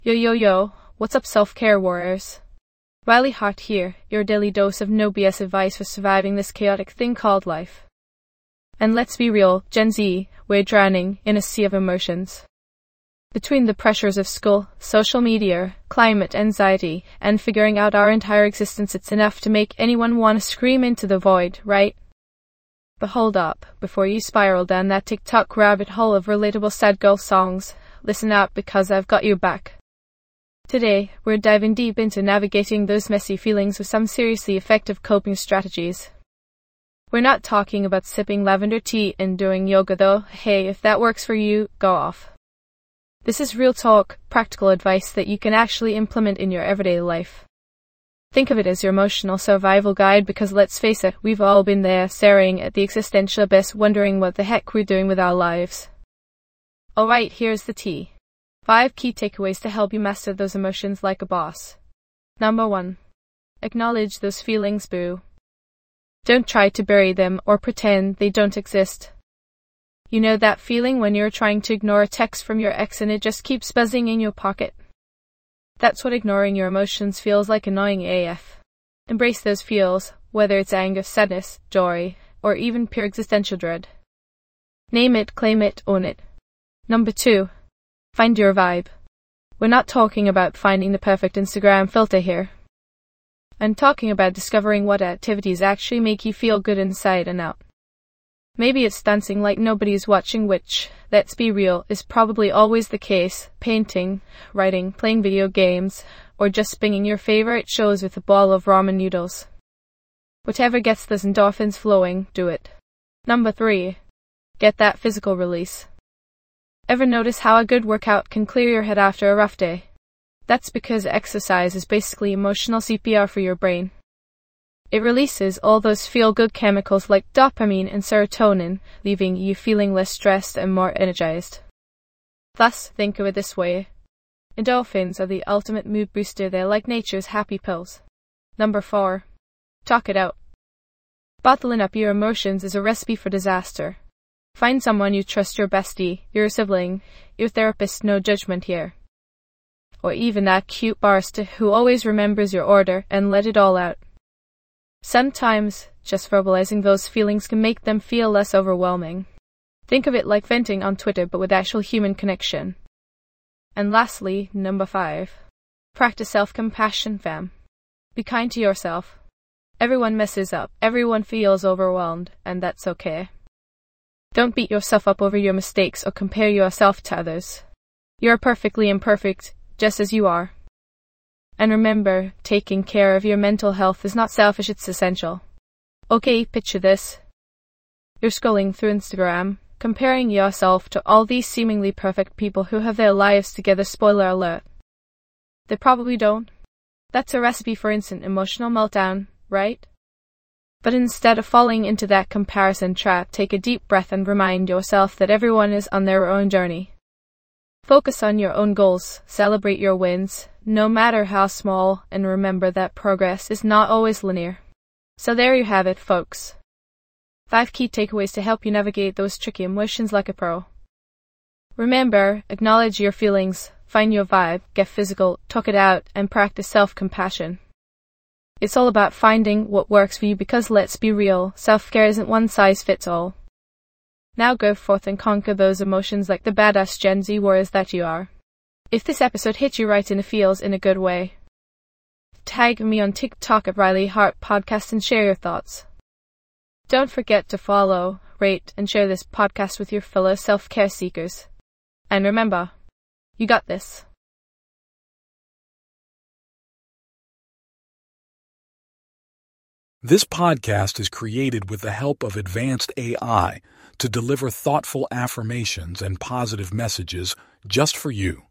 Yo yo yo, what's up self-care warriors? Riley Hart here, your daily dose of no BS advice for surviving this chaotic thing called life. And let's be real, Gen Z, we're drowning in a sea of emotions. Between the pressures of school, social media, climate anxiety, and figuring out our entire existence, it's enough to make anyone want to scream into the void, right? But hold up, before you spiral down that TikTok rabbit hole of relatable sad girl songs, listen up because I've got your back. Today, we're diving deep into navigating those messy feelings with some seriously effective coping strategies. We're not talking about sipping lavender tea and doing yoga though. Hey, if that works for you, go off. This is real talk, practical advice that you can actually implement in your everyday life. Think of it as your emotional survival guide because let's face it, we've all been there staring at the existential abyss wondering what the heck we're doing with our lives. Alright, here's the tea. 5 key takeaways to help you master those emotions like a boss. Number 1. Acknowledge those feelings, boo. Don't try to bury them or pretend they don't exist. You know that feeling when you're trying to ignore a text from your ex and it just keeps buzzing in your pocket? That's what ignoring your emotions feels like, annoying AF. Embrace those feels, whether it's anger, sadness, joy, or even pure existential dread. Name it, claim it, own it. Number 2. Find your vibe. We're not talking about finding the perfect Instagram filter here. I'm talking about discovering what activities actually make you feel good inside and out. Maybe it's dancing like nobody's watching, which, let's be real, is probably always the case, painting, writing, playing video games, or just binging your favorite shows with a bowl of ramen noodles. Whatever gets those endorphins flowing, do it. Number 3. Get that physical release. Ever notice how a good workout can clear your head after a rough day? That's because exercise is basically emotional CPR for your brain. It releases all those feel-good chemicals like dopamine and serotonin, leaving you feeling less stressed and more energized. Thus, think of it this way. Endorphins are the ultimate mood booster. They're like nature's happy pills. Number 4. Talk it out. Bottling up your emotions is a recipe for disaster. Find someone you trust, your bestie, your sibling, your therapist, no judgment here. Or even that cute barista who always remembers your order, and let it all out. Sometimes, just verbalizing those feelings can make them feel less overwhelming. Think of it like venting on Twitter but with actual human connection. And lastly, number 5. Practice self-compassion, fam. Be kind to yourself. Everyone messes up, everyone feels overwhelmed, and that's okay. Don't beat yourself up over your mistakes or compare yourself to others. You're perfectly imperfect, just as you are. And remember, taking care of your mental health is not selfish, it's essential. Okay, picture this. You're scrolling through Instagram, comparing yourself to all these seemingly perfect people who have their lives together. Spoiler alert. They probably don't. That's a recipe for instant emotional meltdown, right? But instead of falling into that comparison trap, take a deep breath and remind yourself that everyone is on their own journey. Focus on your own goals, celebrate your wins, no matter how small, and remember that progress is not always linear. So there you have it, folks. 5 key takeaways to help you navigate those tricky emotions like a pro. Remember, acknowledge your feelings, find your vibe, get physical, talk it out, and practice self-compassion. It's all about finding what works for you because let's be real, self-care isn't one size fits all. Now go forth and conquer those emotions like the badass Gen Z warriors that you are. If this episode hit you right in the feels in a good way, tag me on TikTok at Riley Hart Podcast and share your thoughts. Don't forget to follow, rate, and share this podcast with your fellow self-care seekers. And remember, you got this. This podcast is created with the help of advanced AI to deliver thoughtful affirmations and positive messages just for you.